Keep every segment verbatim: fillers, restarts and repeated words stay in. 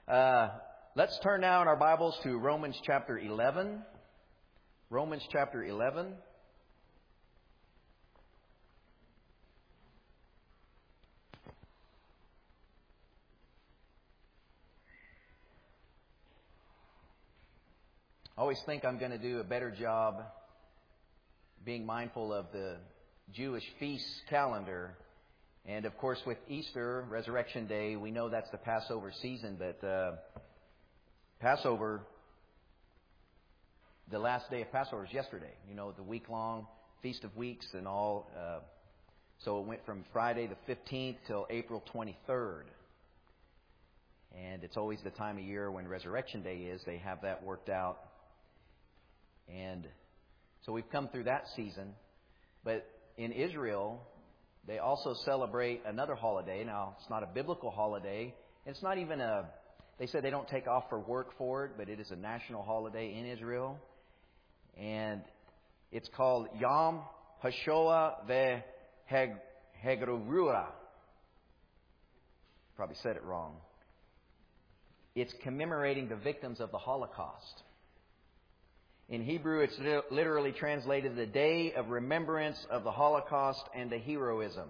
Uh, let's turn now in our Bibles to Romans chapter eleven. Romans chapter eleven. I always think I'm going to do a better job being mindful of the Jewish feast calendar. And of course, with Easter, Resurrection Day, we know that's the Passover season. But uh, Passover, the last day of Passover is yesterday. You know, the week-long Feast of Weeks and all. Uh, so it went from Friday the fifteenth till April twenty-third. And it's always the time of year when Resurrection Day is. They have that worked out. And so we've come through that season. But in Israel, they also celebrate another holiday. Now, it's not a biblical holiday. It's not even a, they say they don't take off for work for it, but it is a national holiday in Israel. And it's called Yom HaShoah VeHagrurah. Probably said it wrong. It's commemorating the victims of the Holocaust. In Hebrew, it's literally translated the Day of Remembrance of the Holocaust and the Heroism.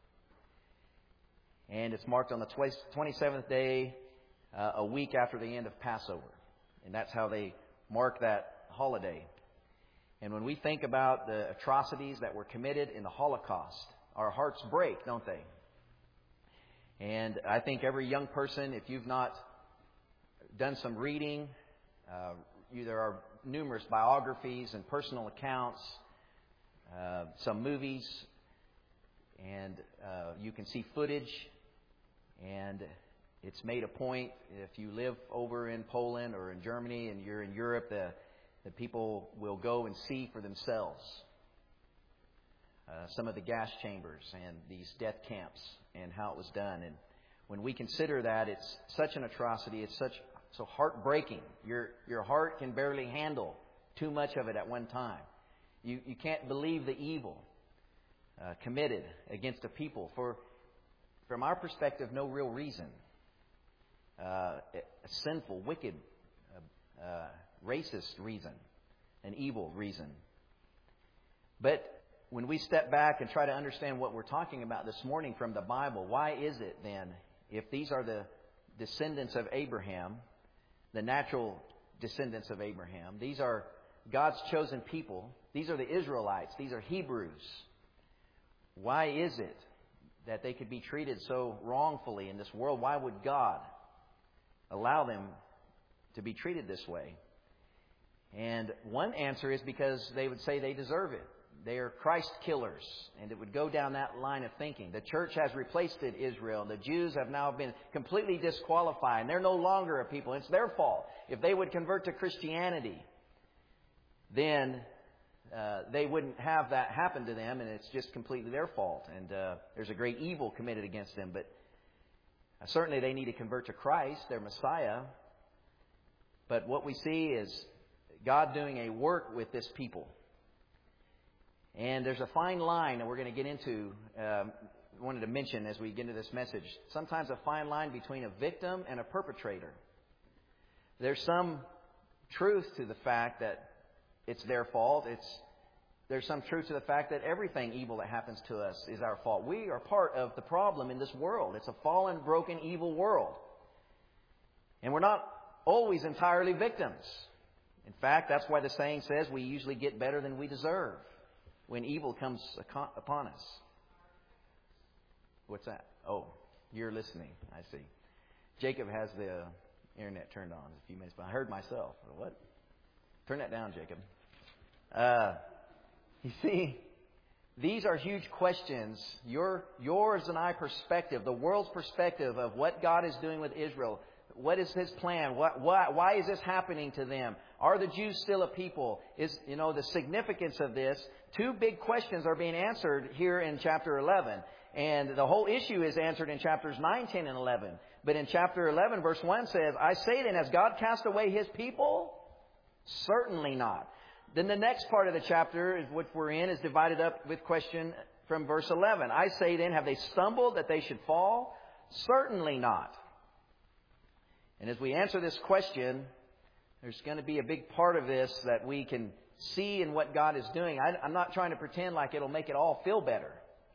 And it's marked on the twenty-seventh day, uh, a week after the end of Passover. And that's how they mark that holiday. And when we think about the atrocities that were committed in the Holocaust, our hearts break, don't they? And I think every young person, if you've not done some reading, uh, you, there are numerous biographies and personal accounts, uh, some movies, and uh, you can see footage. And it's made a point, if you live over in Poland or in Germany and you're in Europe, the, the people will go and see for themselves uh, some of the gas chambers and these death camps and how it was done. And when we consider that, it's such an atrocity, it's such So heartbreaking. Your your heart can barely handle too much of it at one time. You you can't believe the evil uh, committed against a people for, from our perspective, no real reason. Uh, a sinful, wicked, uh, uh, racist reason, an evil reason. But when we step back and try to understand what we're talking about this morning from the Bible, why is it then, if these are the descendants of Abraham, the natural descendants of Abraham, these are God's chosen people, these are the Israelites, these are Hebrews, why is it that they could be treated so wrongfully in this world? Why would God allow them to be treated this way? And one answer is because they would say they deserve it. They are Christ killers, and it would go down that line of thinking. The church has replaced it, Israel. The Jews have now been completely disqualified, and they're no longer a people. It's their fault. If they would convert to Christianity, then uh, they wouldn't have that happen to them, and it's just completely their fault. And uh, there's a great evil committed against them. But uh, certainly they need to convert to Christ, their Messiah. But what we see is God doing a work with this people. And there's a fine line that we're going to get into, uh, wanted to mention as we get into this message. Sometimes a fine line between a victim and a perpetrator. There's some truth to the fact that it's their fault. It's There's some truth to the fact that everything evil that happens to us is our fault. We are part of the problem in this world. It's a fallen, broken, evil world. And we're not always entirely victims. In fact, that's why the saying says we usually get better than we deserve when evil comes upon us. What's that? Oh, you're listening. I see. Jacob has the internet turned on a few minutes, but I heard myself. What? Turn that down, Jacob. Uh, you see, these are huge questions. Your, yours and I perspective, the world's perspective of what God is doing with Israel. What is His plan? What, why, why is this happening to them? Are the Jews still a people? Is, you know, the significance of this? Two big questions are being answered here in chapter eleven. And the whole issue is answered in chapters nine, ten, and eleven. But in chapter eleven, verse one says, I say then, has God cast away His people? Certainly not. Then the next part of the chapter, which we're in, is divided up with question from verse eleven. I say then, have they stumbled that they should fall? Certainly not. And as we answer this question, there's going to be a big part of this that we can see in what God is doing. I, I'm not trying to pretend like it'll make it all feel better.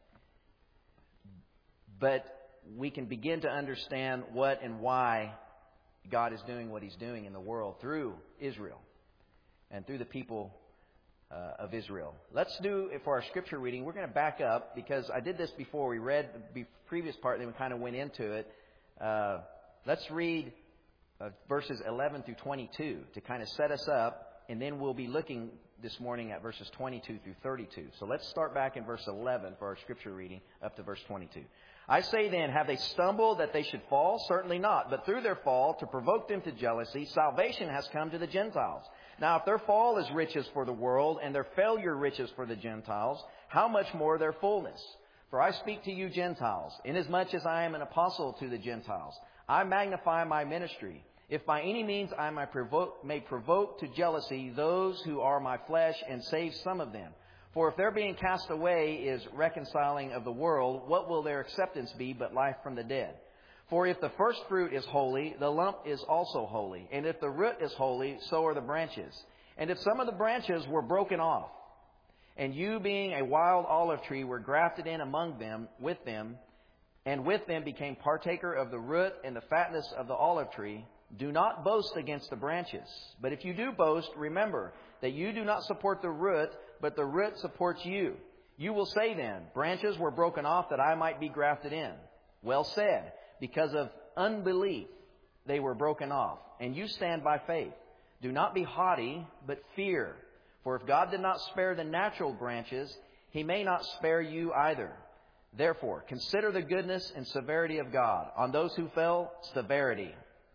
But we can begin to understand what and why God is doing what He's doing in the world through Israel and through the people uh, of Israel. Let's do it for our scripture reading. We're going to back up because I did this before. We read the previous part, then we kind of went into it. Uh, let's read uh, verses eleven through twenty-two to kind of set us up, and then we'll be looking this morning at verses twenty-two through thirty-two. So let's start back in verse eleven for our scripture reading up to verse twenty-two. I say then, have they stumbled that they should fall? Certainly not. But through their fall, to provoke them to jealousy, salvation has come to the Gentiles. Now, if their fall is riches for the world, and their failure riches for the Gentiles, how much more their fullness? For I speak to you Gentiles, inasmuch as I am an apostle to the Gentiles. I magnify my ministry, if by any means I may provoke, may provoke to jealousy those who are my flesh, and save some of them. For if their being cast away is reconciling of the world, what will their acceptance be but life from the dead? For if the first fruit is holy, the lump is also holy. And if the root is holy, so are the branches. And if some of the branches were broken off, and you being a wild olive tree were grafted in among them with them, and with them became partaker of the root and the fatness of the olive tree, do not boast against the branches. But if you do boast, remember that you do not support the root, but the root supports you. You will say then, branches were broken off that I might be grafted in. Well said, because of unbelief they were broken off, and you stand by faith. Do not be haughty, but fear. For if God did not spare the natural branches, He may not spare you either. Therefore, consider the goodness and severity of God. On those who fell, severity.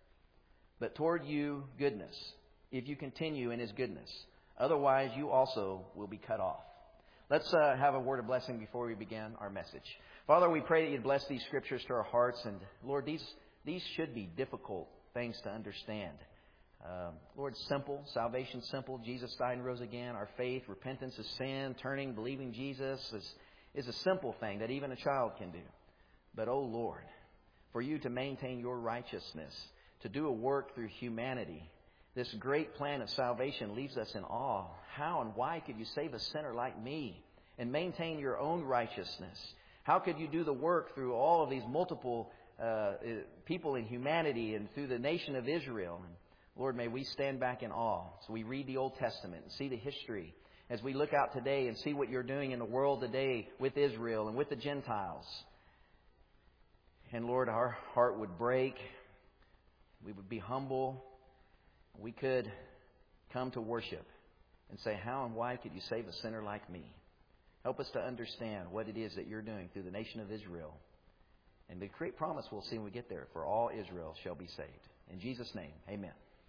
But toward you, goodness, if you continue in His goodness. Otherwise, you also will be cut off. Let's uh, have a word of blessing before we begin our message. Father, we pray that You'd bless these scriptures to our hearts. And Lord, these these should be difficult things to understand. Um, Lord, simple. Salvation simple. Jesus died and rose again. Our faith, repentance of sin, turning, believing Jesus is, is a simple thing that even a child can do. But, oh Lord, for You to maintain Your righteousness, to do a work through humanity, this great plan of salvation leaves us in awe. How and why could You save a sinner like me and maintain Your own righteousness? How could You do the work through all of these multiple uh, people in humanity and through the nation of Israel? And Lord, may we stand back in awe. So we read the Old Testament and see the history as we look out today and see what You're doing in the world today with Israel and with the Gentiles. And Lord, our heart would break. We would be humble. We could come to worship and say, how and why could You save a sinner like me? Help us to understand what it is that You're doing through the nation of Israel. And the great promise we'll see when we get there, for all Israel shall be saved. In Jesus' name, amen.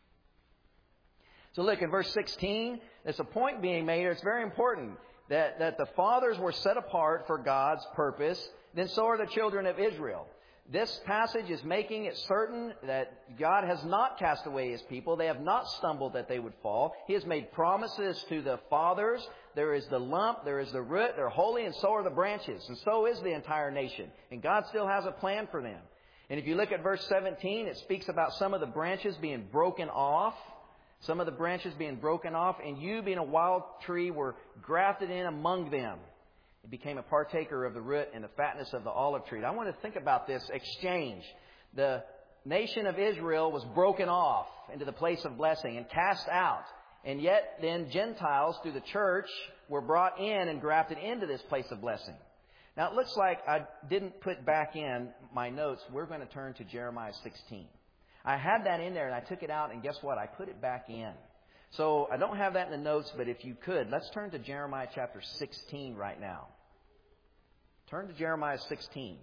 So look, in verse sixteen, there's a point being made. It's very important that, that the fathers were set apart for God's purpose. Then so are the children of Israel. This passage is making it certain that God has not cast away His people. They have not stumbled that they would fall. He has made promises to the fathers. There is the lump, there is the root, they're holy, and so are the branches. And so is the entire nation. And God still has a plan for them. And if you look at verse seventeen, it speaks about some of the branches being broken off. Some of the branches being broken off. And you, being a wild tree, were grafted in among them. It became a partaker of the root and the fatness of the olive tree. I want to think about this exchange. The nation of Israel was broken off into the place of blessing and cast out. And yet then Gentiles through the church were brought in and grafted into this place of blessing. Now it looks like I didn't put back in my notes. We're going to turn to Jeremiah sixteen. I had that in there and I took it out, and guess what? I put it back in. So I don't have that in the notes, but if you could, let's turn to Jeremiah chapter sixteen right now. Turn to Jeremiah sixteen.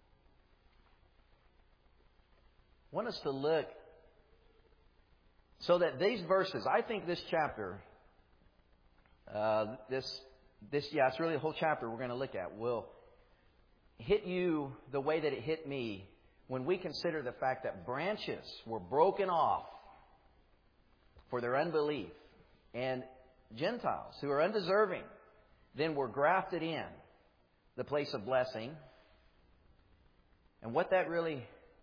I want us to look so that these verses, I think this chapter, uh, this, this, yeah, it's really the whole chapter we're going to look at, will hit you the way that it hit me when we consider the fact that branches were broken off for their unbelief, and Gentiles who are undeserving then were grafted in the place of blessing. And what that really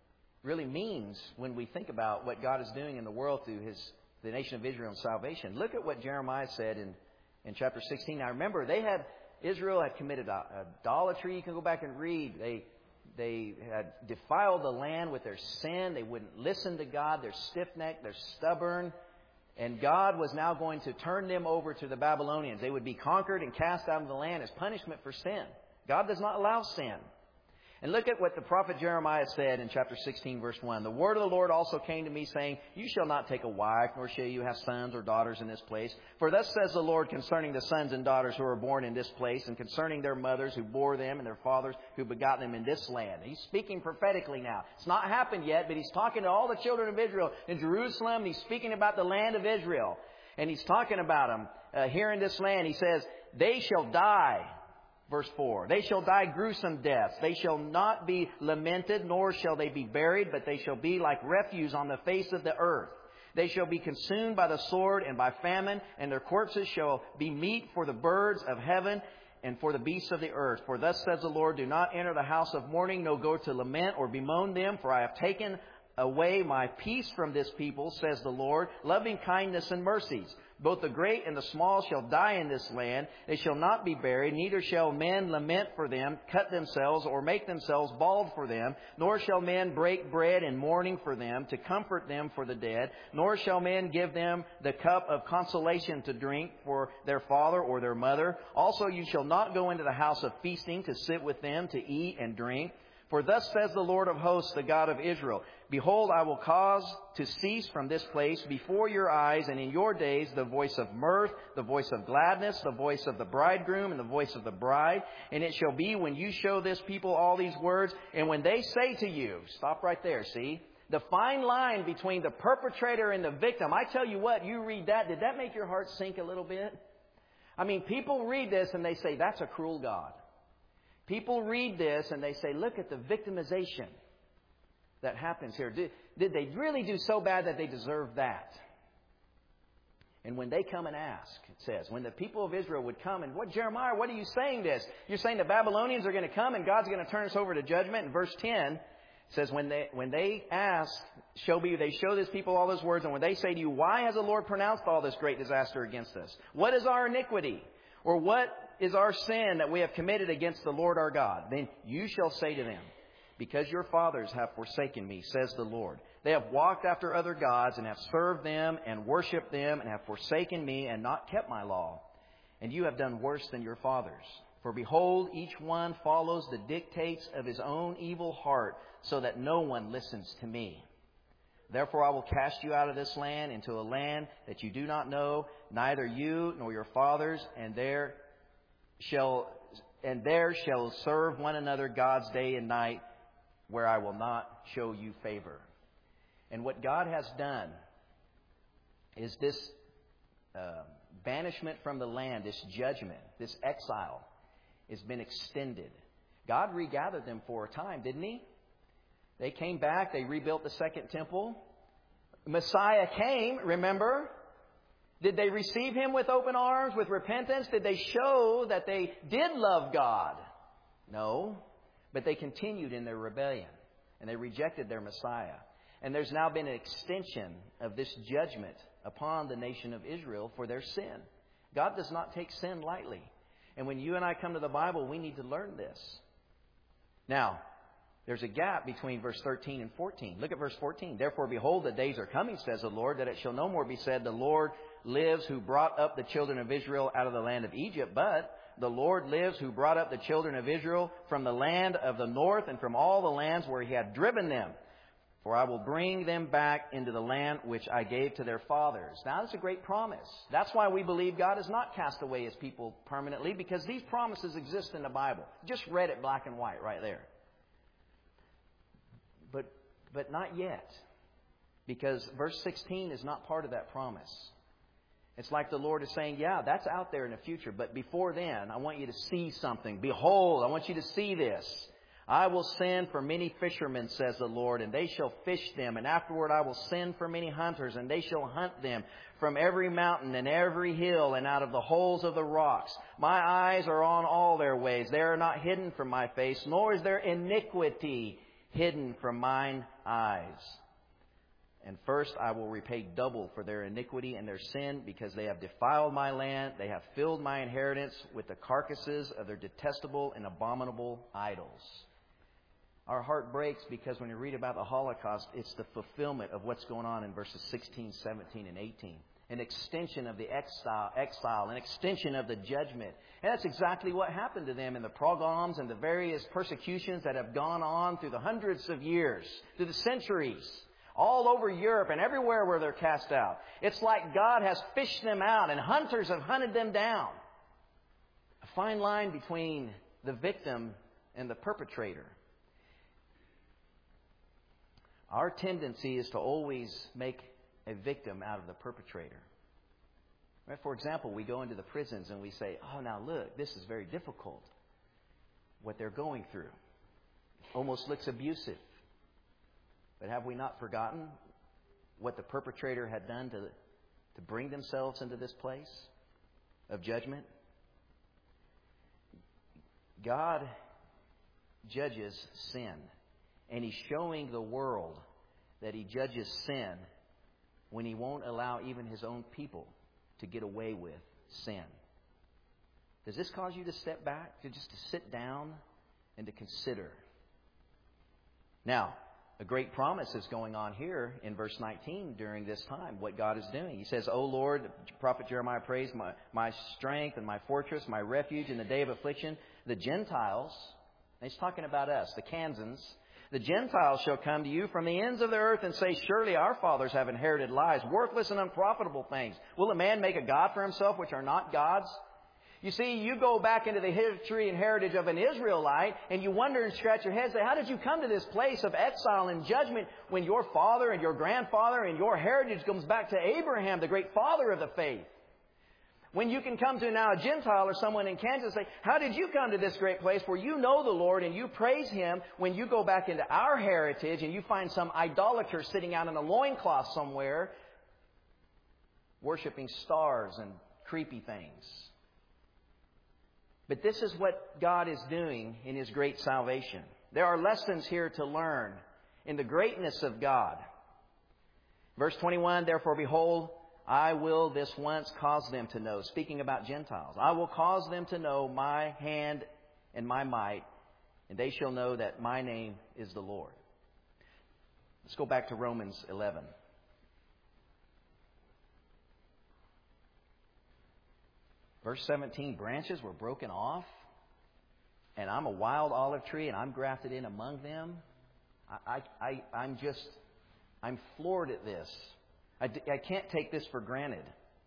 really means when we think about what God is doing in the world through His the nation of Israel and salvation. Look at what Jeremiah said in, in chapter sixteen. Now remember, they had Israel had committed idolatry. You can go back and read. They They had defiled the land with their sin. They wouldn't listen to God. They're stiff-necked. They're stubborn. And God was now going to turn them over to the Babylonians. They would be conquered and cast out of the land as punishment for sin. God does not allow sin. And look at what the prophet Jeremiah said in chapter sixteen, verse one. The word of the Lord also came to me, saying, You shall not take a wife, nor shall you have sons or daughters in this place. For thus says the Lord concerning the sons and daughters who are born in this place, and concerning their mothers who bore them, and their fathers who begot them in this land. He's speaking prophetically now. It's not happened yet, but he's talking to all the children of Israel in Jerusalem. And he's speaking about the land of Israel. And he's talking about them uh, here in this land. He says, They shall die. Verse four, They shall die gruesome deaths. They shall not be lamented, nor shall they be buried, but they shall be like refuse on the face of the earth. They shall be consumed by the sword and by famine, and their corpses shall be meat for the birds of heaven and for the beasts of the earth. For thus says the Lord, Do not enter the house of mourning, no go to lament or bemoan them, for I have taken away my peace from this people, says the Lord, loving kindness and mercies. Both the great and the small shall die in this land. They shall not be buried, neither shall men lament for them, cut themselves, or make themselves bald for them. Nor shall men break bread in mourning for them, to comfort them for the dead. Nor shall men give them the cup of consolation to drink for their father or their mother. Also you shall not go into the house of feasting to sit with them, to eat and drink. For thus says the Lord of hosts, the God of Israel, Behold, I will cause to cease from this place before your eyes and in your days the voice of mirth, the voice of gladness, the voice of the bridegroom, and the voice of the bride. And it shall be when you show this people all these words, and when they say to you, stop right there, see? The fine line between the perpetrator and the victim. I tell you what, you read that, did that make your heart sink a little bit? I mean, people read this and they say, that's a cruel God. People read this and they say, look at the victimization that happens here. Did, did they really do so bad that they deserve that? And when they come and ask, it says, when the people of Israel would come and, what, Jeremiah, what are you saying this? You're saying the Babylonians are going to come and God's going to turn us over to judgment? In verse ten, it says, when they, when they ask, show me, they show this people all those words, and when they say to you, why has the Lord pronounced all this great disaster against us? What is our iniquity? Or what is our sin that we have committed against the Lord our God? Then you shall say to them, because your fathers have forsaken me, says the Lord. They have walked after other gods and have served them and worshipped them and have forsaken me and not kept my law. And you have done worse than your fathers. For behold, each one follows the dictates of his own evil heart, so that no one listens to me. Therefore I will cast you out of this land into a land that you do not know, neither you nor your fathers, and there shall and there shall serve one another gods day and night, where I will not show you favor. And what God has done is this uh, banishment from the land, this judgment, this exile, has been extended. God regathered them for a time, didn't He? They came back. They rebuilt the second temple. Messiah came, remember? Did they receive Him with open arms, with repentance? Did they show that they did love God? No. But they continued in their rebellion. And they rejected their Messiah. And there's now been an extension of this judgment upon the nation of Israel for their sin. God does not take sin lightly. And when you and I come to the Bible, we need to learn this. Now, there's a gap between verse thirteen and fourteen. Look at verse fourteen. Therefore, behold, the days are coming, says the Lord, that it shall no more be said, the Lord lives who brought up the children of Israel out of the land of Egypt. But the Lord lives who brought up the children of Israel from the land of the north and from all the lands where He had driven them. For I will bring them back into the land which I gave to their fathers. Now, that's a great promise. That's why we believe God has not cast away His people permanently, because these promises exist in the Bible. Just read it black and white right there. But, but not yet. Because verse sixteen is not part of that promise. It's like the Lord is saying, yeah, that's out there in the future. But before then, I want you to see something. Behold, I want you to see this. I will send for many fishermen, says the Lord, and they shall fish them. And afterward I will send for many hunters, and they shall hunt them from every mountain and every hill and out of the holes of the rocks. My eyes are on all their ways. They are not hidden from my face, nor is their iniquity hidden from mine eyes. And first I will repay double for their iniquity and their sin, because they have defiled my land. They have filled my inheritance with the carcasses of their detestable and abominable idols. Our heart breaks because when you read about the Holocaust, it's the fulfillment of what's going on in verses sixteen, seventeen, and eighteen. An extension of the exile, exile, an extension of the judgment. And that's exactly what happened to them in the pogroms and the various persecutions that have gone on through the hundreds of years, through the centuries, all over Europe and everywhere where they're cast out. It's like God has fished them out and hunters have hunted them down. A fine line between the victim and the perpetrator. Our tendency is to always make a victim out of the perpetrator. Right? For example, we go into the prisons and we say, oh, now look, this is very difficult. What they're going through almost looks abusive. But have we not forgotten what the perpetrator had done to, to bring themselves into this place of judgment? God judges sin. And He's showing the world that He judges sin when He won't allow even His own people to get away with sin. Does this cause you to step back, to just to sit down and to consider? Now, a great promise is going on here in verse nineteen during this time, what God is doing. He says, O Lord, the prophet Jeremiah prays, my, my strength and my fortress, my refuge in the day of affliction. The Gentiles, and He's talking about us, the Kansans, the Gentiles shall come to you from the ends of the earth and say, surely our fathers have inherited lies, worthless and unprofitable things. Will a man make a god for himself which are not gods? You see, you go back into the history and heritage of an Israelite and you wonder and scratch your head and say, how did you come to this place of exile and judgment when your father and your grandfather and your heritage comes back to Abraham, the great father of the faith? When you can come to now a Gentile or someone in Kansas and say, how did you come to this great place where you know the Lord and you praise Him, when you go back into our heritage and you find some idolater sitting out in a loincloth somewhere worshiping stars and creepy things? But this is what God is doing in His great salvation. There are lessons here to learn in the greatness of God. Verse twenty-one, therefore, behold, I will this once cause them to know, speaking about Gentiles, I will cause them to know my hand and my might, and they shall know that my name is the Lord. Let's go back to Romans eleven. Verse seventeen, branches were broken off, and I'm a wild olive tree, and I'm grafted in among them. I, I, I, I'm just, I'm floored at this. I, I can't take this for granted.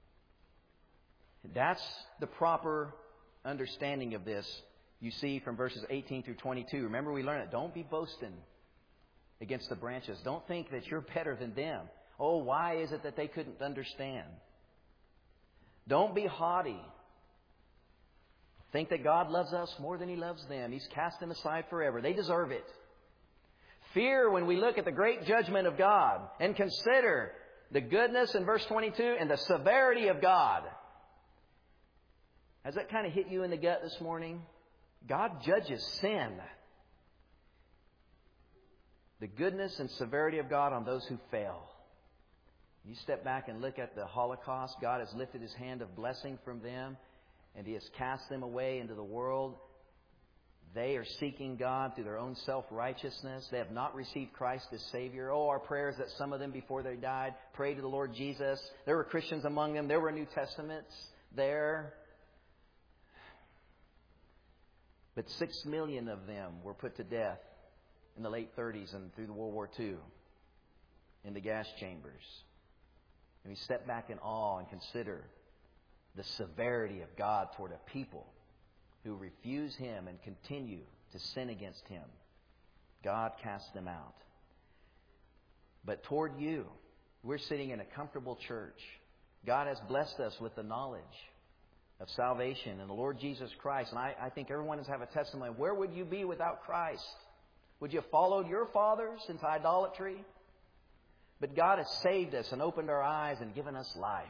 That's the proper understanding of this. You see from verses eighteen through twenty-two. Remember, we learned it. Don't be boasting against the branches. Don't think that you're better than them. Oh, why is it that they couldn't understand? Don't be haughty. Think that God loves us more than He loves them. He's cast them aside forever. They deserve it. Fear when we look at the great judgment of God and consider the goodness in verse twenty-two and the severity of God. Has that kind of hit you in the gut this morning? God judges sin. The goodness and severity of God on those who fail. You step back and look at the Holocaust. God has lifted His hand of blessing from them, and He has cast them away into the world. They are seeking God through their own self-righteousness. They have not received Christ as Savior. Oh, our prayers that some of them before they died prayed to the Lord Jesus. There were Christians among them. There were New Testaments there. But six million of them were put to death in the late thirties and through the World War Two in the gas chambers. And we step back in awe and consider the severity of God toward a people who refuse Him and continue to sin against Him. God casts them out. But toward you, we're sitting in a comfortable church. God has blessed us with the knowledge of salvation and the Lord Jesus Christ. And I, I think everyone has have a testimony. Where would you be without Christ? Would you have followed your fathers into idolatry? But God has saved us and opened our eyes and given us life.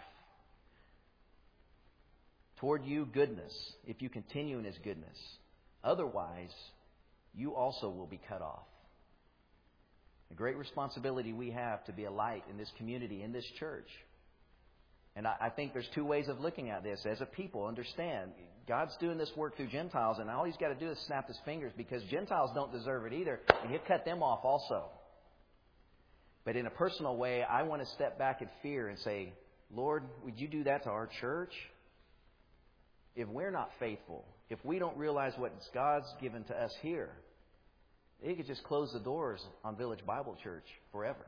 Toward you, goodness, if you continue in His goodness. Otherwise, you also will be cut off. The great responsibility we have to be a light in this community, in this church. And I, I think there's two ways of looking at this. As a people, understand, God's doing this work through Gentiles, and all He's got to do is snap His fingers, because Gentiles don't deserve it either, and He'll cut them off also. But in a personal way, I want to step back in fear and say, Lord, would You do that to our church? If we're not faithful, if we don't realize what God's given to us here, He could just close the doors on Village Bible Church forever.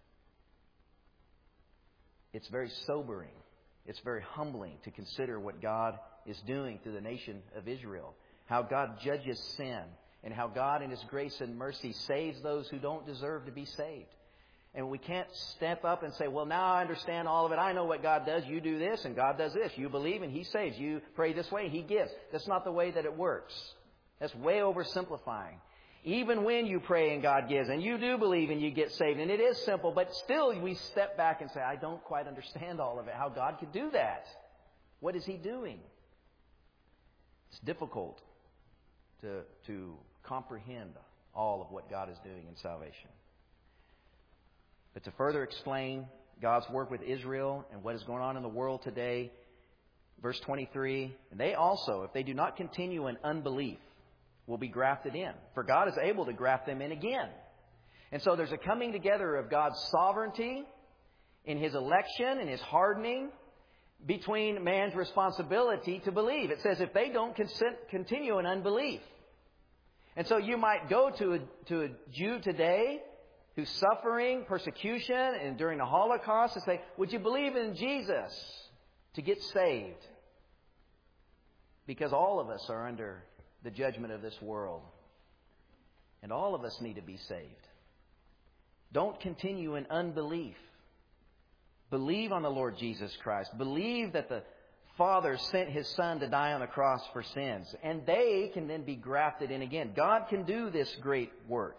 It's very sobering. It's very humbling to consider what God is doing through the nation of Israel. How God judges sin, and how God in His grace and mercy saves those who don't deserve to be saved. And we can't step up and say, well, now I understand all of it. I know what God does. You do this and God does this. You believe and He saves. You pray this way and He gives. That's not the way that it works. That's way oversimplifying. Even when you pray and God gives, and you do believe and you get saved, and it is simple, but still we step back and say, I don't quite understand all of it, how God could do that. What is He doing? It's difficult to, to comprehend all of what God is doing in salvation. But to further explain God's work with Israel and what is going on in the world today, verse twenty-three, and they also, if they do not continue in unbelief, will be grafted in. For God is able to graft them in again. And so there's a coming together of God's sovereignty in His election and His hardening between man's responsibility to believe. It says if they don't consent, continue in unbelief. And so you might go to a, to a Jew today who's suffering persecution and during the Holocaust and say, would you believe in Jesus to get saved? Because all of us are under the judgment of this world. And all of us need to be saved. Don't continue in unbelief. Believe on the Lord Jesus Christ. Believe that the Father sent His Son to die on the cross for sins. And they can then be grafted in again. God can do this great work.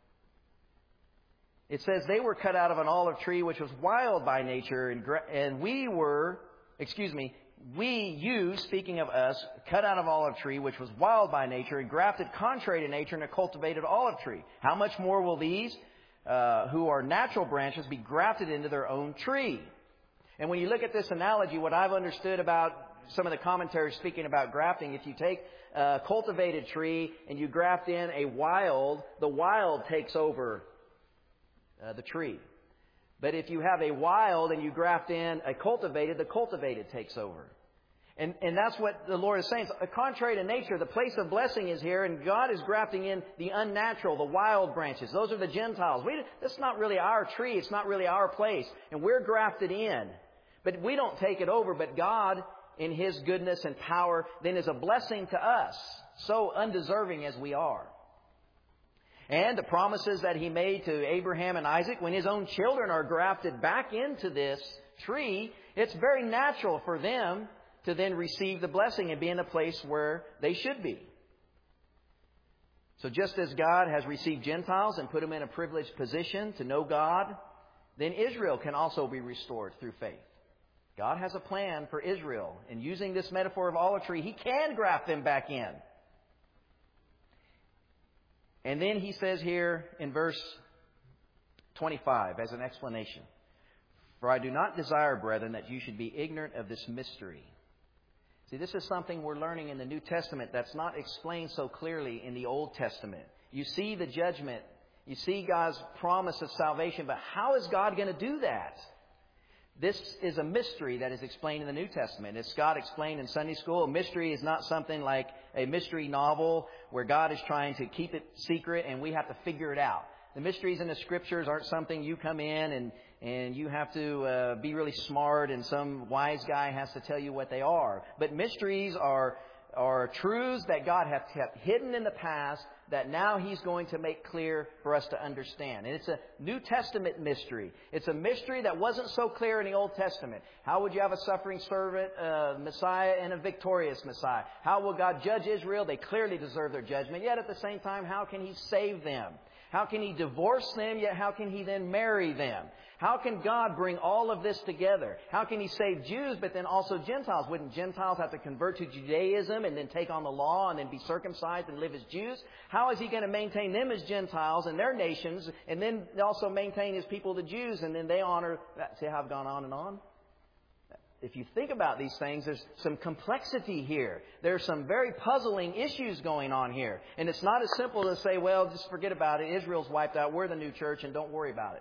It says they were cut out of an olive tree which was wild by nature, and, gra- and we were, excuse me, we, you, speaking of us, cut out of olive tree which was wild by nature and grafted contrary to nature in a cultivated olive tree. How much more will these, uh, who are natural branches, be grafted into their own tree? And when you look at this analogy, what I've understood about some of the commentaries speaking about grafting, if you take a cultivated tree and you graft in a wild, the wild takes over Uh, the tree. But if you have a wild and you graft in a cultivated, the cultivated takes over. And and that's what the Lord is saying. So, contrary to nature, the place of blessing is here, and God is grafting in the unnatural, the wild branches. Those are the Gentiles. We, that's not really our tree. It's not really our place. And we're grafted in. But we don't take it over. But God, in His goodness and power, then is a blessing to us, so undeserving as we are. And the promises that He made to Abraham and Isaac, when His own children are grafted back into this tree, it's very natural for them to then receive the blessing and be in a place where they should be. So just as God has received Gentiles and put them in a privileged position to know God, then Israel can also be restored through faith. God has a plan for Israel. And using this metaphor of olive tree, He can graft them back in. And then He says here in verse twenty-five as an explanation, for I do not desire, brethren, that you should be ignorant of this mystery. See, this is something we're learning in the New Testament that's not explained so clearly in the Old Testament. You see the judgment. You see God's promise of salvation. But how is God going to do that? This is a mystery that is explained in the New Testament. It's God explained in Sunday school. A mystery is not something like a mystery novel where God is trying to keep it secret and we have to figure it out. The mysteries in the Scriptures aren't something you come in and, and you have to uh, be really smart and some wise guy has to tell you what they are. But mysteries are, are truths that God has kept hidden in the past that now He's going to make clear for us to understand. And it's a New Testament mystery. It's a mystery that wasn't so clear in the Old Testament. How would you have a suffering servant, uh, Messiah, and a victorious Messiah? How will God judge Israel? They clearly deserve their judgment. Yet at the same time, how can He save them? How can He divorce them, yet how can He then marry them? How can God bring all of this together? How can He save Jews, but then also Gentiles? Wouldn't Gentiles have to convert to Judaism and then take on the law and then be circumcised and live as Jews? How is He going to maintain them as Gentiles and their nations and then also maintain His people, the Jews, and then they honor... See how I've gone on and on? If you think about these things, there's some complexity here. There's some very puzzling issues going on here. And it's not as simple to say, well, just forget about it. Israel's wiped out. We're the new church and don't worry about it.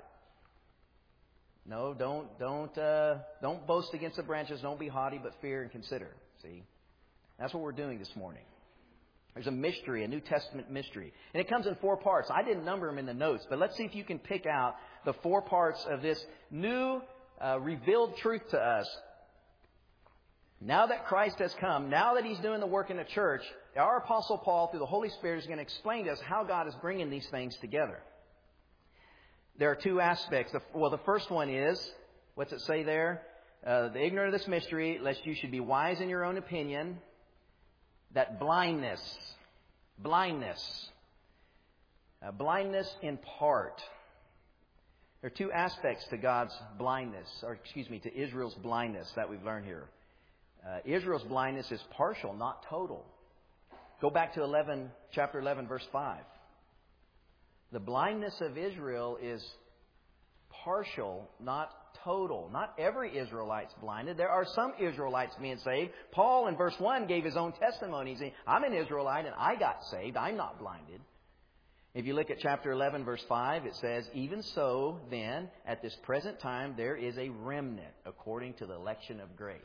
No, don't don't uh, don't boast against the branches. Don't be haughty, but fear and consider. See? That's what we're doing this morning. There's a mystery, a New Testament mystery. And it comes in four parts. I didn't number them in the notes, but let's see if you can pick out the four parts of this new uh, revealed truth to us. Now that Christ has come, now that He's doing the work in the church, our Apostle Paul, through the Holy Spirit, is going to explain to us how God is bringing these things together. There are two aspects. Well, the first one is, what's it say there? Uh, the ignorant of this mystery, lest you should be wise in your own opinion. That blindness, blindness, uh, blindness in part. There are two aspects to God's blindness, or excuse me, to Israel's blindness that we've learned here. Uh, Israel's blindness is partial, not total. Go back to eleven, chapter eleven, verse five. The blindness of Israel is partial, not total. Not every Israelite's blinded. There are some Israelites being saved. Paul in verse one gave his own testimony. He said, I'm an Israelite and I got saved. I'm not blinded. If you look at chapter eleven, verse five, it says, even so, then, at this present time, there is a remnant according to the election of grace.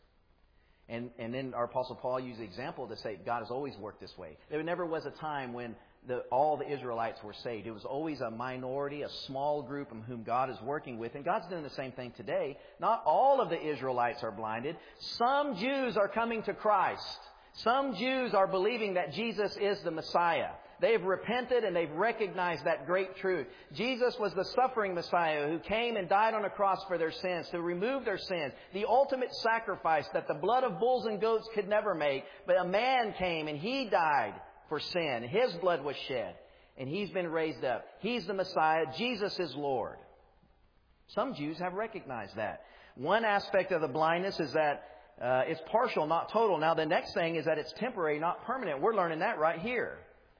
And, and then our Apostle Paul used the example to say God has always worked this way. There never was a time when the, all the Israelites were saved. It was always a minority, a small group of whom God is working with. And God's doing the same thing today. Not all of the Israelites are blinded. Some Jews are coming to Christ. Some Jews are believing that Jesus is the Messiah. They've repented and they've recognized that great truth. Jesus was the suffering Messiah who came and died on a cross for their sins, to remove their sins. The ultimate sacrifice that the blood of bulls and goats could never make. But a man came and He died for sin. His blood was shed. And He's been raised up. He's the Messiah. Jesus is Lord. Some Jews have recognized that. One aspect of the blindness is that uh, it's partial, not total. Now the next thing is that it's temporary, not permanent. We're learning that right here.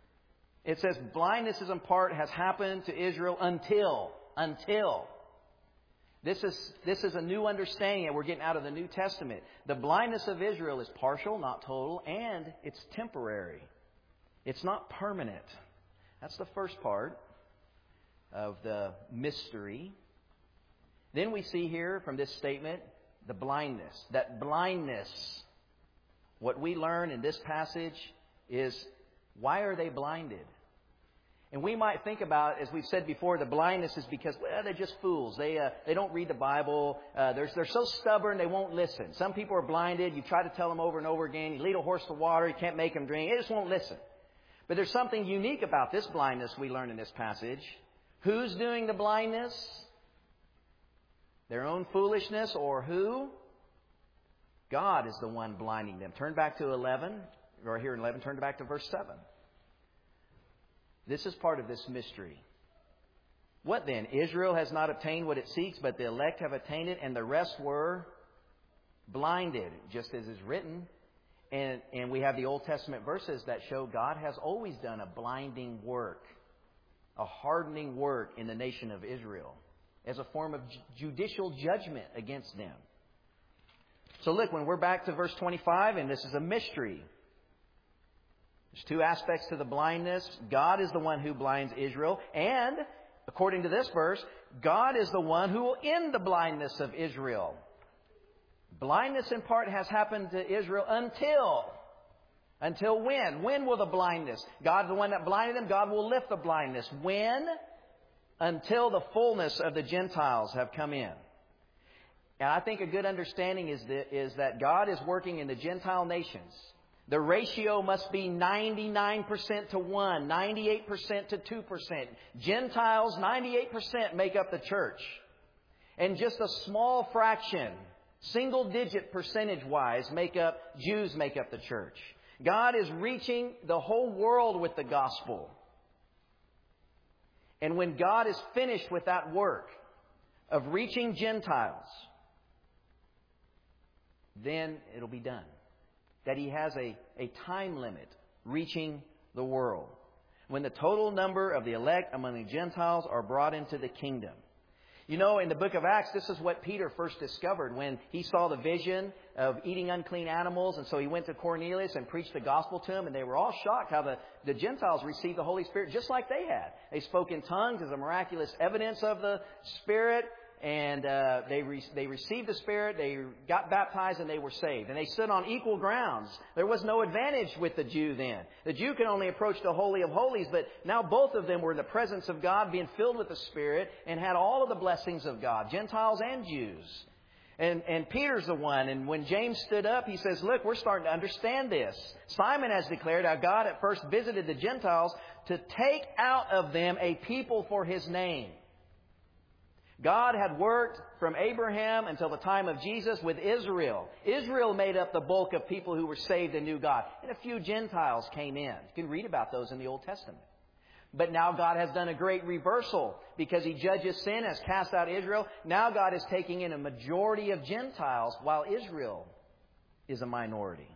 It says blindness is in part has happened to Israel until, until. This is, this is a new understanding that we're getting out of the New Testament. The blindness of Israel is partial, not total, and it's temporary. It's not permanent. That's the first part of the mystery. Then we see here from this statement the blindness. That blindness, what we learn in this passage is, why are they blinded? And we might think about, as we've said before, the blindness is because, well, they're just fools. They uh, they don't read the Bible. Uh, they're, they're so stubborn, they won't listen. Some people are blinded. You try to tell them over and over again. You lead a horse to water. You can't make them drink. They just won't listen. But there's something unique about this blindness we learn in this passage. Who's doing the blindness? Their own foolishness, or who? God is the one blinding them. Turn back to eleven, or here in eleven, turn back to verse seven. This is part of this mystery. What then? Israel has not obtained what it seeks, but the elect have attained it, and the rest were blinded, just as is written. And, and we have the Old Testament verses that show God has always done a blinding work, a hardening work in the nation of Israel as a form of judicial judgment against them. So look, when we're back to verse twenty-five, and this is a mystery. There's two aspects to the blindness. God is the one who blinds Israel. And, according to this verse, God is the one who will end the blindness of Israel. Blindness in part has happened to Israel until. Until when? When will the blindness? God's the one that blinded them. God will lift the blindness. When? Until the fullness of the Gentiles have come in. And I think a good understanding is that, is that God is working in the Gentile nations. The ratio must be ninety-nine percent to one, ninety-eight percent to two percent. Gentiles, ninety-eight percent make up the church. And just a small fraction, single-digit percentage-wise, make up Jews make up the church. God is reaching the whole world with the gospel. And when God is finished with that work of reaching Gentiles, then it'll be done. That He has a, a time limit reaching the world. When the total number of the elect among the Gentiles are brought into the kingdom. You know, in the book of Acts, this is what Peter first discovered when he saw the vision of eating unclean animals. And so he went to Cornelius and preached the gospel to him. And they were all shocked how the, the Gentiles received the Holy Spirit just like they had. They spoke in tongues as a miraculous evidence of the Spirit. And uh, they re- they received the Spirit, they got baptized, and they were saved. And they stood on equal grounds. There was no advantage with the Jew then. The Jew could only approach the Holy of Holies, but now both of them were in the presence of God, being filled with the Spirit, and had all of the blessings of God, Gentiles and Jews. And, and Peter's the one, and when James stood up, he says, look, we're starting to understand this. Simon has declared how God at first visited the Gentiles to take out of them a people for His name. God had worked from Abraham until the time of Jesus with Israel. Israel made up the bulk of people who were saved and knew God. And a few Gentiles came in. You can read about those in the Old Testament. But now God has done a great reversal because He judges sin, has cast out Israel. Now God is taking in a majority of Gentiles while Israel is a minority.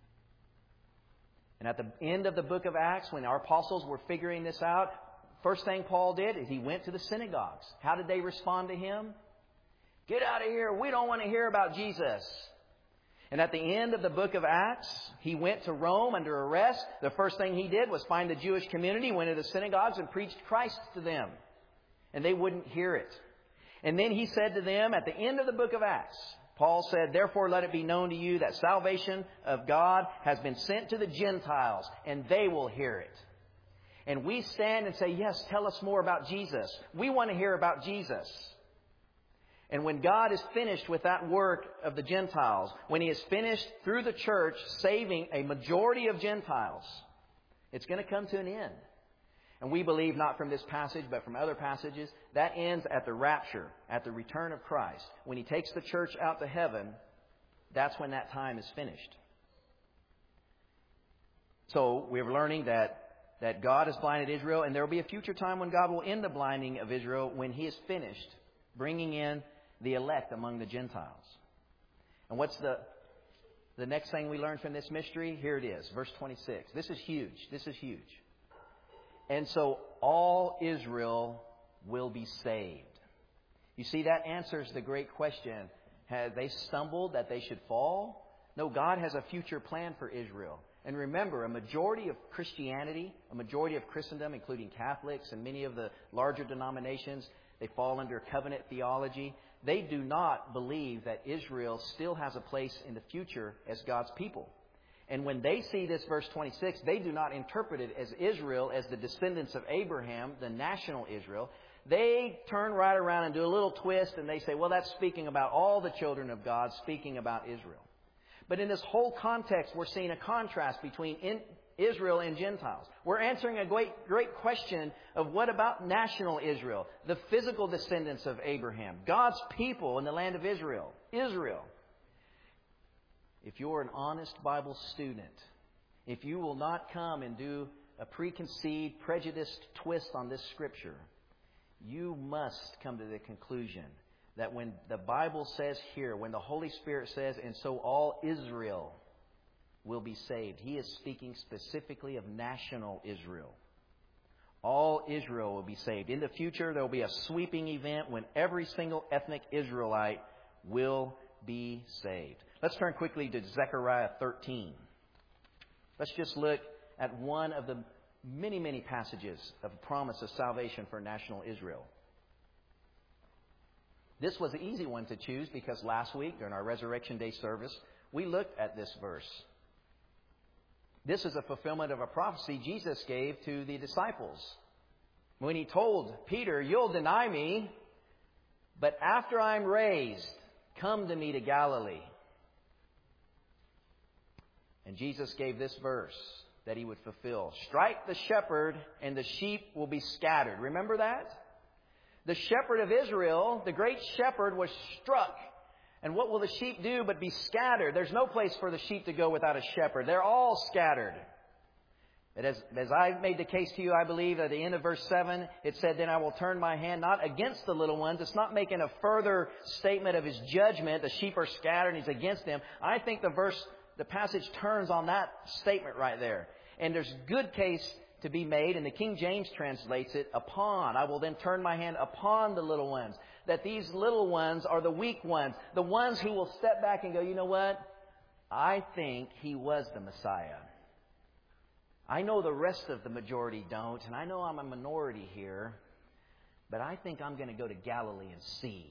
And at the end of the book of Acts, when our apostles were figuring this out, first thing Paul did is he went to the synagogues. How did they respond to him? Get out of here. We don't want to hear about Jesus. And at the end of the book of Acts, he went to Rome under arrest. The first thing he did was find the Jewish community, went to the synagogues and preached Christ to them. And they wouldn't hear it. And then he said to them at the end of the book of Acts, Paul said, therefore let it be known to you that salvation of God has been sent to the Gentiles, and they will hear it. And we stand and say, yes, tell us more about Jesus. We want to hear about Jesus. And when God is finished with that work of the Gentiles, when He is finished through the church saving a majority of Gentiles, it's going to come to an end. And we believe not from this passage, but from other passages, that ends at the rapture, at the return of Christ. When He takes the church out to heaven, that's when that time is finished. So we're learning that That God has blinded Israel, and there will be a future time when God will end the blinding of Israel when He is finished bringing in the elect among the Gentiles. And what's the the next thing we learn from this mystery? Here it is, verse twenty-six. This is huge. This is huge. And so all Israel will be saved. You see, that answers the great question. Have they stumbled that they should fall? No, God has a future plan for Israel. And remember, a majority of Christianity, a majority of Christendom, including Catholics and many of the larger denominations, they fall under covenant theology. They do not believe that Israel still has a place in the future as God's people. And when they see this verse twenty-six, they do not interpret it as Israel, as the descendants of Abraham, the national Israel. They turn right around and do a little twist and they say, well, that's speaking about all the children of God, speaking about Israel. But in this whole context, we're seeing a contrast between Israel and Gentiles. We're answering a great, great question of what about national Israel, the physical descendants of Abraham, God's people in the land of Israel, Israel. If you're an honest Bible student, if you will not come and do a preconceived, prejudiced twist on this Scripture, you must come to the conclusion that when the Bible says here, when the Holy Spirit says, and so all Israel will be saved, He is speaking specifically of national Israel. All Israel will be saved. In the future, there will be a sweeping event when every single ethnic Israelite will be saved. Let's turn quickly to Zechariah thirteen. Let's just look at one of the many, many passages of promise of salvation for national Israel. This was an easy one to choose because last week during our Resurrection Day service, we looked at this verse. This is a fulfillment of a prophecy Jesus gave to the disciples. When He told Peter, you'll deny me, but after I'm raised, come to me to Galilee. And Jesus gave this verse that He would fulfill. Strike the shepherd and the sheep will be scattered. Remember that? The shepherd of Israel, the great shepherd, was struck. And what will the sheep do but be scattered? There's no place for the sheep to go without a shepherd. They're all scattered. But as, as I made the case to you, I believe at the end of verse seven, it said, then I will turn my hand not against the little ones. It's not making a further statement of His judgment. The sheep are scattered and He's against them. I think the verse, the passage turns on that statement right there. And there's good case to be made, and the King James translates it, upon. I will then turn my hand upon the little ones. That these little ones are the weak ones. The ones who will step back and go, you know what? I think He was the Messiah. I know the rest of the majority don't, and I know I'm a minority here, but I think I'm going to go to Galilee and see.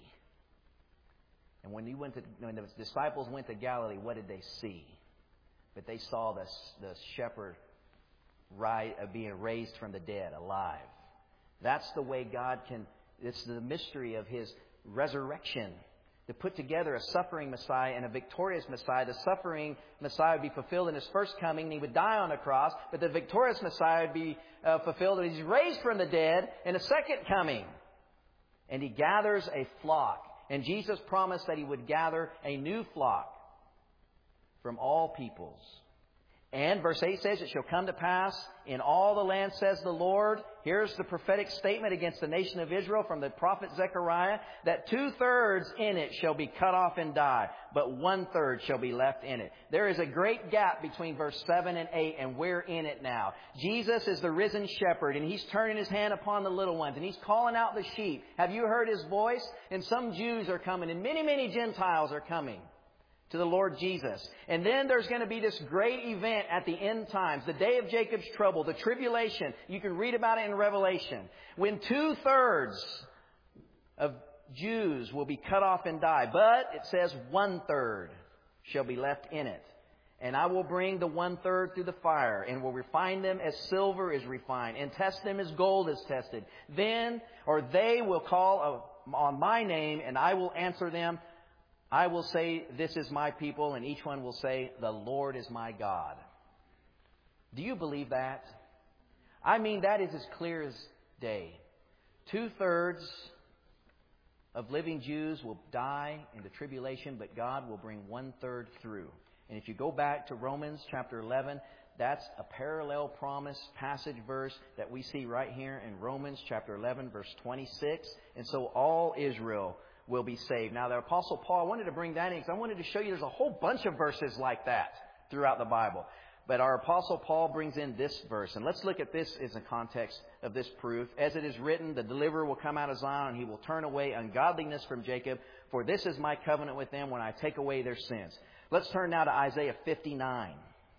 And when, he went to, when the disciples went to Galilee, what did they see? But they saw the, the shepherd rise, uh, being raised from the dead, alive. That's the way God can, it's the mystery of His resurrection. To put together a suffering Messiah and a victorious Messiah. The suffering Messiah would be fulfilled in His first coming, and He would die on the cross. But the victorious Messiah would be uh, fulfilled, and He's raised from the dead in a second coming. And He gathers a flock. And Jesus promised that He would gather a new flock from all peoples. And verse eight says, it shall come to pass in all the land, says the Lord. Here's the prophetic statement against the nation of Israel from the prophet Zechariah, that two-thirds in it shall be cut off and die, but one-third shall be left in it. There is a great gap between verse seven and eight, and we're in it now. Jesus is the risen shepherd, and He's turning His hand upon the little ones, and He's calling out the sheep. Have you heard His voice? And some Jews are coming, and many, many Gentiles are coming to the Lord Jesus. And then there's going to be this great event at the end times, the day of Jacob's trouble, the tribulation. You can read about it in Revelation. When two-thirds of Jews will be cut off and die. But it says one-third shall be left in it. And I will bring the one-third through the fire, and will refine them as silver is refined, and test them as gold is tested. Then, or they will call on my name, and I will answer them. I will say, this is my people, and each one will say, the Lord is my God. Do you believe that? I mean, that is as clear as day. Two-thirds of living Jews will die in the tribulation, but God will bring one-third through. And if you go back to Romans chapter eleven, that's a parallel promise passage verse that we see right here in Romans chapter eleven, verse twenty-six. And so all Israel will be saved. Now, the Apostle Paul, I wanted to bring that in because I wanted to show you there's a whole bunch of verses like that throughout the Bible. But our Apostle Paul brings in this verse. And let's look at this as a context of this proof. As it is written, the deliverer will come out of Zion, and He will turn away ungodliness from Jacob. For this is my covenant with them when I take away their sins. Let's turn now to Isaiah fifty-nine.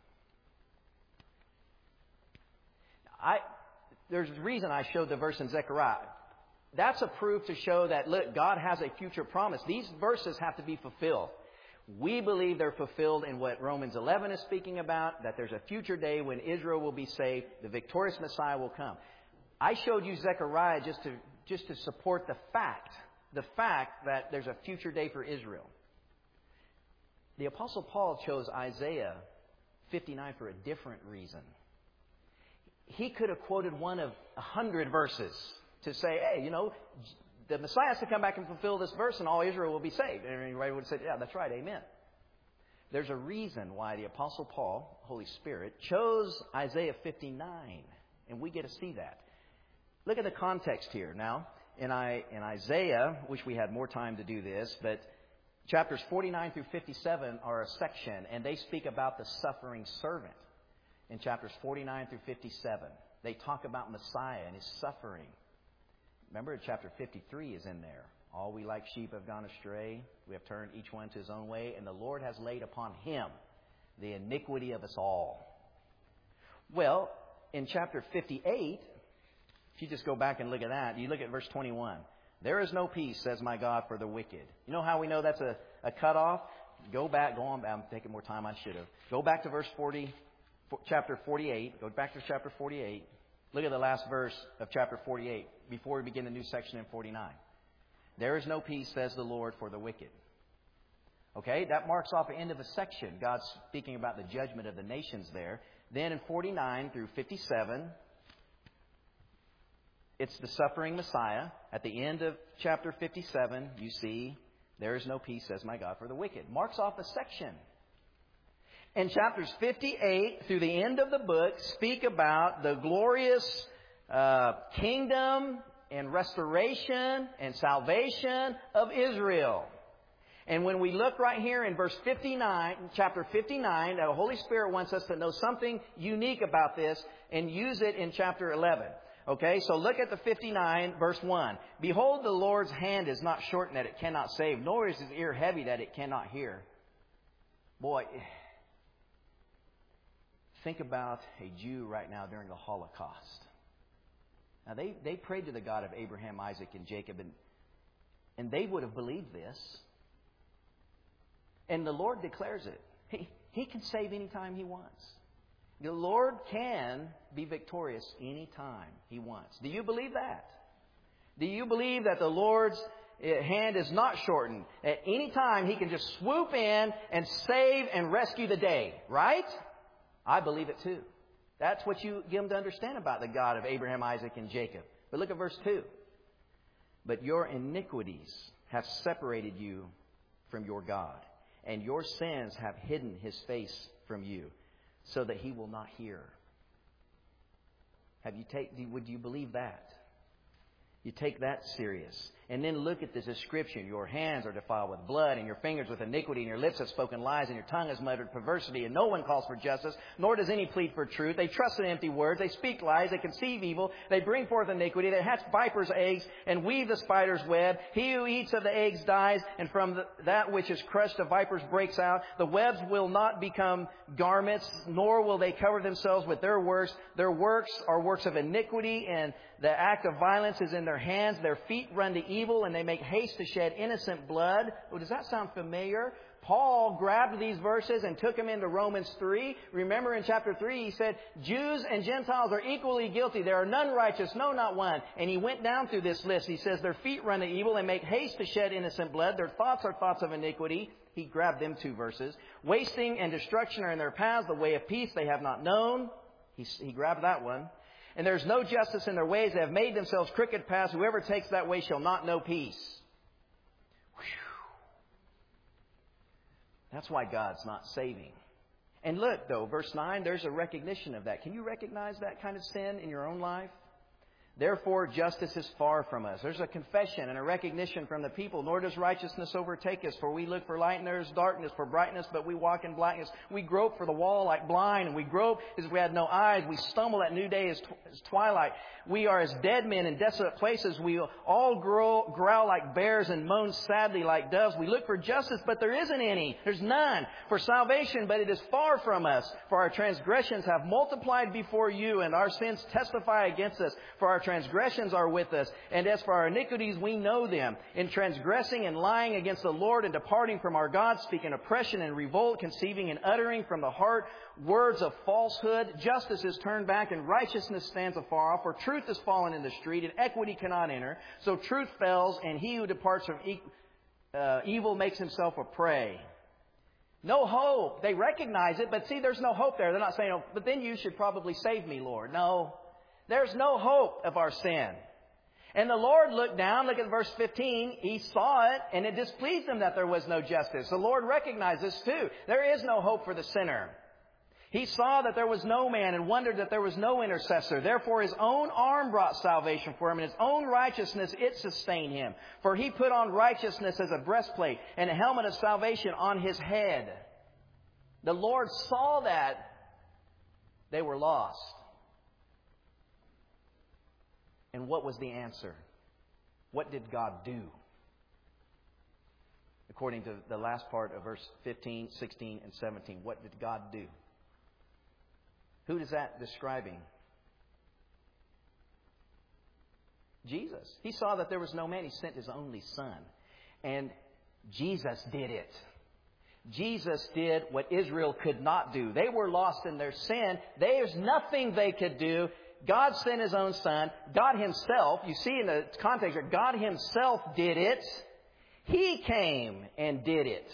I, there's a reason I showed the verse in Zechariah. That's a proof to show that, look, God has a future promise. These verses have to be fulfilled. We believe they're fulfilled in what Romans eleven is speaking about, that there's a future day when Israel will be saved, the victorious Messiah will come. I showed you Zechariah just to, just to support the fact, the fact that there's a future day for Israel. The Apostle Paul chose Isaiah fifty-nine for a different reason. He could have quoted one of a hundred verses to say, hey, you know, the Messiah has to come back and fulfill this verse and all Israel will be saved. And everybody would say, yeah, that's right, amen. There's a reason why the Apostle Paul, Holy Spirit, chose Isaiah fifty-nine. And we get to see that. Look at the context here. Now, in, I, in Isaiah, wish we had more time to do this, but chapters forty-nine through fifty-seven are a section, and they speak about the suffering servant. In chapters forty-nine through fifty-seven, they talk about Messiah and His suffering. Remember, chapter fifty-three is in there. All we like sheep have gone astray. We have turned each one to his own way. And the Lord has laid upon Him the iniquity of us all. Well, in chapter fifty-eight, if you just go back and look at that, you look at verse twenty-one. There is no peace, says my God, for the wicked. You know how we know that's a, a cutoff? Go back, go on. I'm taking more time I should have. Go back to verse forty, chapter forty-eight. Go back to chapter forty-eight. Look at the last verse of chapter forty-eight before we begin the new section in forty-nine. There is no peace, says the Lord, for the wicked. Okay, that marks off the end of a section. God's speaking about the judgment of the nations there. Then in forty-nine through fifty-seven, it's the suffering Messiah. At the end of chapter fifty-seven, you see, there is no peace, says my God, for the wicked. Marks off a section. And chapters fifty-eight through the end of the book speak about the glorious uh, kingdom and restoration and salvation of Israel. And when we look right here in verse fifty-nine, chapter fifty-nine, the Holy Spirit wants us to know something unique about this and use it in chapter eleven. Okay, so look at the fifty-nine, verse one. Behold, the Lord's hand is not shortened that it cannot save, nor is His ear heavy that it cannot hear. Boy, think about a Jew right now during the Holocaust. Now, they, they prayed to the God of Abraham, Isaac, and Jacob, and, and they would have believed this. And the Lord declares it. He, he can save anytime He wants. The Lord can be victorious anytime He wants. Do you believe that? Do you believe that the Lord's hand is not shortened? At any time He can just swoop in and save and rescue the day, right? I believe it too. That's what you give them to understand about the God of Abraham, Isaac, and Jacob. But look at verse two. But your iniquities have separated you from your God, and your sins have hidden His face from you, so that He will not hear. Have you take? Would you believe that? You take that serious. And then look at this description. Your hands are defiled with blood, and your fingers with iniquity, and your lips have spoken lies, and your tongue has muttered perversity, and no one calls for justice, nor does any plead for truth. They trust in empty words. They speak lies. They conceive evil. They bring forth iniquity. They hatch vipers' eggs, and weave the spider's web. He who eats of the eggs dies, and from the, that which is crushed of vipers breaks out. The webs will not become garments, nor will they cover themselves with their works. Their works are works of iniquity, and the act of violence is in their hands. Their feet run to evil, and they make haste to shed innocent blood. Well, does that sound familiar? Paul grabbed these verses and took them into Romans three. Remember in chapter three, he said, Jews and Gentiles are equally guilty. There are none righteous, no, not one. And he went down through this list. He says, their feet run to evil. They make haste to shed innocent blood. Their thoughts are thoughts of iniquity. He grabbed them two verses. Wasting and destruction are in their paths. The way of peace they have not known. He, he grabbed that one. And there's no justice in their ways. They have made themselves crooked paths. Whoever takes that way shall not know peace. Whew. That's why God's not saving. And look, though, verse nine, there's a recognition of that. Can you recognize that kind of sin in your own life? Therefore, justice is far from us. There's a confession and a recognition from the people. Nor does righteousness overtake us. For we look for light and there is darkness, for brightness, but we walk in blackness. We grope for the wall like blind, and we grope as if we had no eyes. We stumble at new day as, tw- as twilight. We are as dead men in desolate places. We all grow, growl like bears and moan sadly like doves. We look for justice, but there isn't any. There's none. For salvation, but it is far from us. For our transgressions have multiplied before you, and our sins testify against us. For our transgressions are with us, and as for our iniquities, we know them. In transgressing and lying against the Lord and departing from our God, speaking oppression and revolt, conceiving and uttering from the heart words of falsehood, justice is turned back and righteousness stands afar off. For truth is fallen in the street and equity cannot enter. So truth fails, and he who departs from e- uh, evil makes himself a prey. No hope. They recognize it, but see, there's no hope there. They're not saying, oh, but then you should probably save me, Lord. No. There's no hope of our sin. And the Lord looked down, look at verse fifteen. He saw it, and it displeased Him that there was no justice. The Lord recognized this too. There is no hope for the sinner. He saw that there was no man and wondered that there was no intercessor. Therefore His own arm brought salvation for Him, and His own righteousness, it sustained Him. For He put on righteousness as a breastplate and a helmet of salvation on His head. The Lord saw that they were lost. And what was the answer? What did God do? According to the last part of verse fifteen, sixteen, and seventeen, what did God do? Who is that describing? Jesus. He saw that there was no man. He sent His only Son. And Jesus did it. Jesus did what Israel could not do. They were lost in their sin. There's nothing they could do. God sent His own Son. God Himself, you see in the context here, God Himself did it. He came and did it.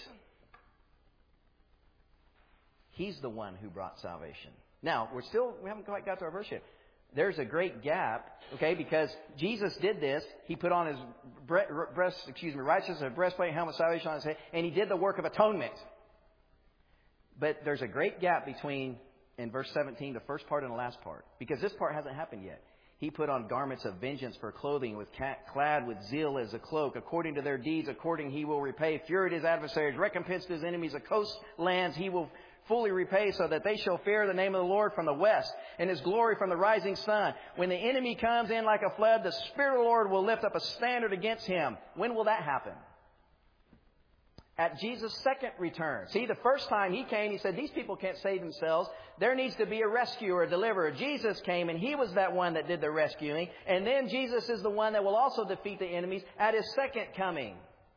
He's the one who brought salvation. Now, we're still, we haven't quite got to our verse yet. There's a great gap, okay, because Jesus did this. He put on His breast, excuse me, righteousness, a breastplate, helmet, salvation on His head, and He did the work of atonement. But there's a great gap between, in verse seventeen, the first part and the last part. Because this part hasn't happened yet. He put on garments of vengeance for clothing, with clad with zeal as a cloak. According to their deeds, according he will repay. Fury at his adversaries, recompense to his enemies. The coastlands he will fully repay, so that they shall fear the name of the Lord from the west, and his glory from the rising sun. When the enemy comes in like a flood, the Spirit of the Lord will lift up a standard against him. When will that happen? At Jesus' second return. See, the first time he came, he said, these people can't save themselves. There needs to be a rescuer, a deliverer. Jesus came, and he was that one that did the rescuing. And then Jesus is the one that will also defeat the enemies at his second coming.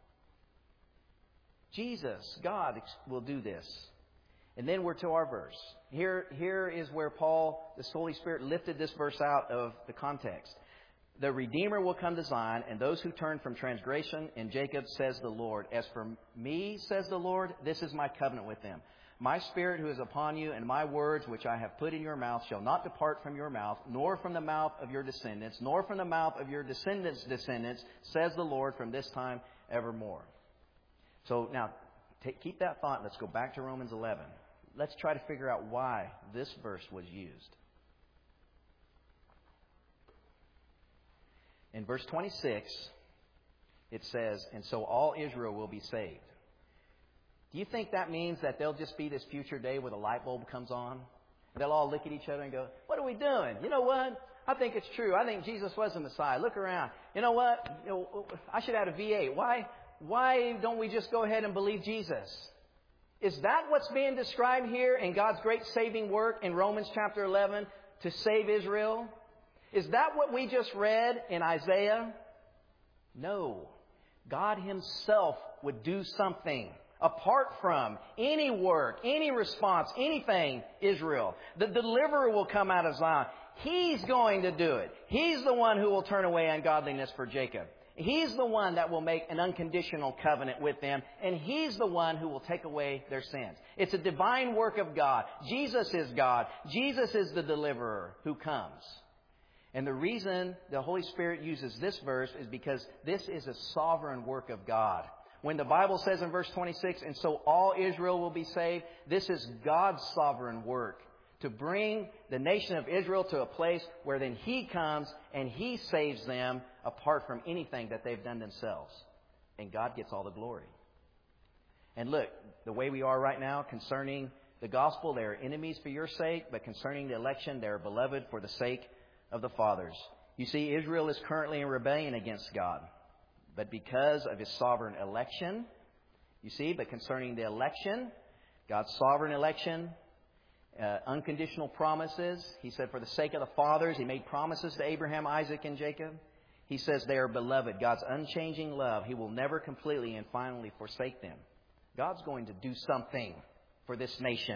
Jesus, God, will do this. And then we're to our verse. Here, here is where Paul, the Holy Spirit, lifted this verse out of the context. The Redeemer will come to Zion, and those who turn from transgression in Jacob, says the Lord. As for me, says the Lord, this is my covenant with them. My Spirit who is upon you, and my words which I have put in your mouth shall not depart from your mouth, nor from the mouth of your descendants, nor from the mouth of your descendants' descendants, says the Lord, from this time evermore. So now, take, keep that thought, and let's go back to Romans eleven. Let's try to figure out why this verse was used. In verse twenty-six, it says, and so all Israel will be saved. Do you think that means that there'll just be this future day where the light bulb comes on? They'll all look at each other and go, what are we doing? You know what? I think it's true. I think Jesus was the Messiah. Look around. You know what? You know, I should add a V eight. Why, why don't we just go ahead and believe Jesus? Is that what's being described here in God's great saving work in Romans chapter eleven to save Israel? Is that what we just read in Isaiah? No. God Himself would do something apart from any work, any response, anything, Israel. The deliverer will come out of Zion. He's going to do it. He's the one who will turn away ungodliness for Jacob. He's the one that will make an unconditional covenant with them, and He's the one who will take away their sins. It's a divine work of God. Jesus is God. Jesus is the deliverer who comes. And the reason the Holy Spirit uses this verse is because this is a sovereign work of God. When the Bible says in verse twenty-six, and so all Israel will be saved, this is God's sovereign work to bring the nation of Israel to a place where then He comes and He saves them apart from anything that they've done themselves. And God gets all the glory. And look, the way we are right now concerning the gospel, they are enemies for your sake, but concerning the election, they are beloved for the sake of the fathers. You see, Israel is currently in rebellion against God. But because of His sovereign election, you see, but concerning the election, God's sovereign election, uh, unconditional promises. He said for the sake of the fathers, He made promises to Abraham, Isaac, and Jacob. He says they are beloved. God's unchanging love. He will never completely and finally forsake them. God's going to do something for this nation.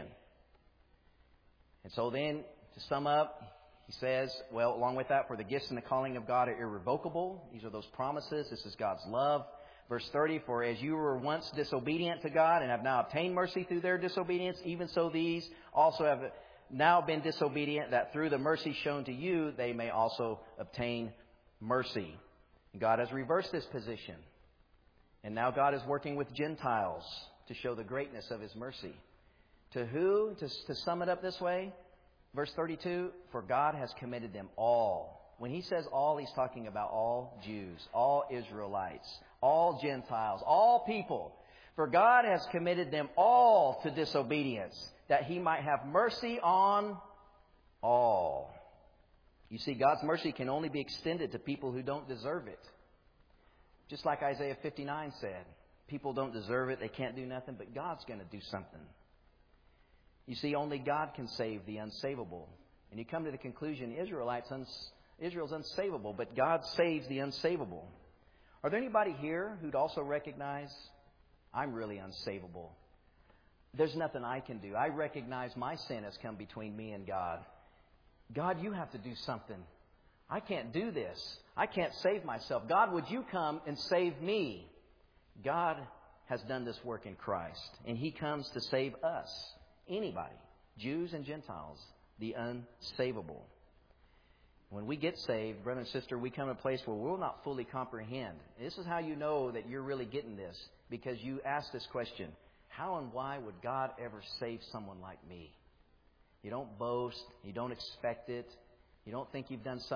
And so then, to sum up, He says, well, along with that, for the gifts and the calling of God are irrevocable. These are those promises. This is God's love. Verse thirty, for as you were once disobedient to God and have now obtained mercy through their disobedience, even so these also have now been disobedient, that through the mercy shown to you, they may also obtain mercy. God has reversed this position. And now God is working with Gentiles to show the greatness of His mercy. To who? To, to sum it up this way, verse thirty-two, for God has committed them all. When He says all, He's talking about all Jews, all Israelites, all Gentiles, all people. For God has committed them all to disobedience, that He might have mercy on all. You see, God's mercy can only be extended to people who don't deserve it. Just like Isaiah fifty-nine said, people don't deserve it, they can't do nothing, but God's going to do something. You see, only God can save the unsavable. And you come to the conclusion, Israelites, uns- Israel's unsavable, but God saves the unsavable. Are there anybody here who'd also recognize, I'm really unsavable? There's nothing I can do. I recognize my sin has come between me and God. God, you have to do something. I can't do this. I can't save myself. God, would you come and save me? God has done this work in Christ, and He comes to save us. Anybody, Jews and Gentiles, the unsavable. When we get saved, brother and sister, we come to a place where we'll not fully comprehend. This is how you know that you're really getting this, because you ask this question, how and why would God ever save someone like me? You don't boast. You don't expect it. You don't think you've done something